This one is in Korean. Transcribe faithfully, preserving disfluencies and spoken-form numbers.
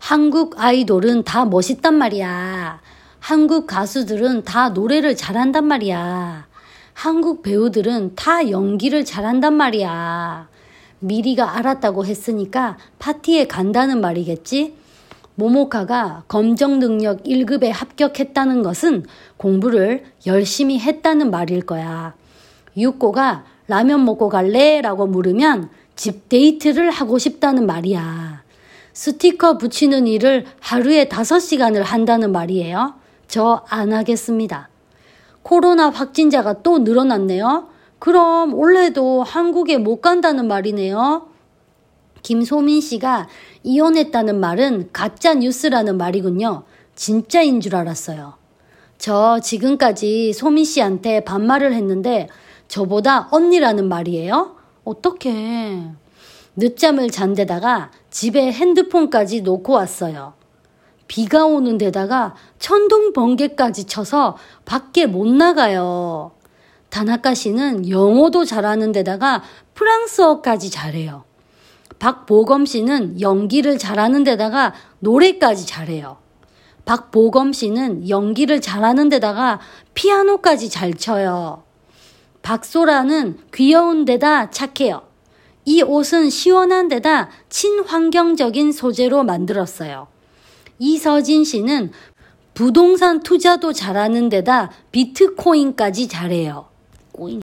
한국 아이돌은 다 멋있단 말이야. 한국 가수들은 다 노래를 잘한단 말이야. 한국 배우들은 다 연기를 잘한단 말이야. 미리가 알았다고 했으니까 파티에 간다는 말이겠지? 모모카가 검정 능력 일 급에 합격했다는 것은 공부를 열심히 했다는 말일 거야. 유꼬가 라면 먹고 갈래? 라고 물으면 집 데이트를 하고 싶다는 말이야. 스티커 붙이는 일을 하루에 다섯 시간을 한다는 말이에요. 저 안 하겠습니다. 코로나 확진자가 또 늘어났네요. 그럼 올해도 한국에 못 간다는 말이네요. 김소민 씨가 이혼했다는 말은 가짜 뉴스라는 말이군요. 진짜인 줄 알았어요. 저 지금까지 소민 씨한테 반말을 했는데 저보다 언니라는 말이에요? 어떡해. 늦잠을 잔 데다가 집에 핸드폰까지 놓고 왔어요. 비가 오는 데다가 천둥 번개까지 쳐서 밖에 못 나가요. 다나카 씨는 영어도 잘하는 데다가 프랑스어까지 잘해요. 박보검 씨는 연기를 잘하는 데다가 노래까지 잘해요. 박보검 씨는 연기를 잘하는 데다가 피아노까지 잘 쳐요. 박소라는 귀여운 데다 착해요. 이 옷은 시원한 데다 친환경적인 소재로 만들었어요. 이서진 씨는 부동산 투자도 잘하는 데다 비트코인까지 잘해요. 꼬인.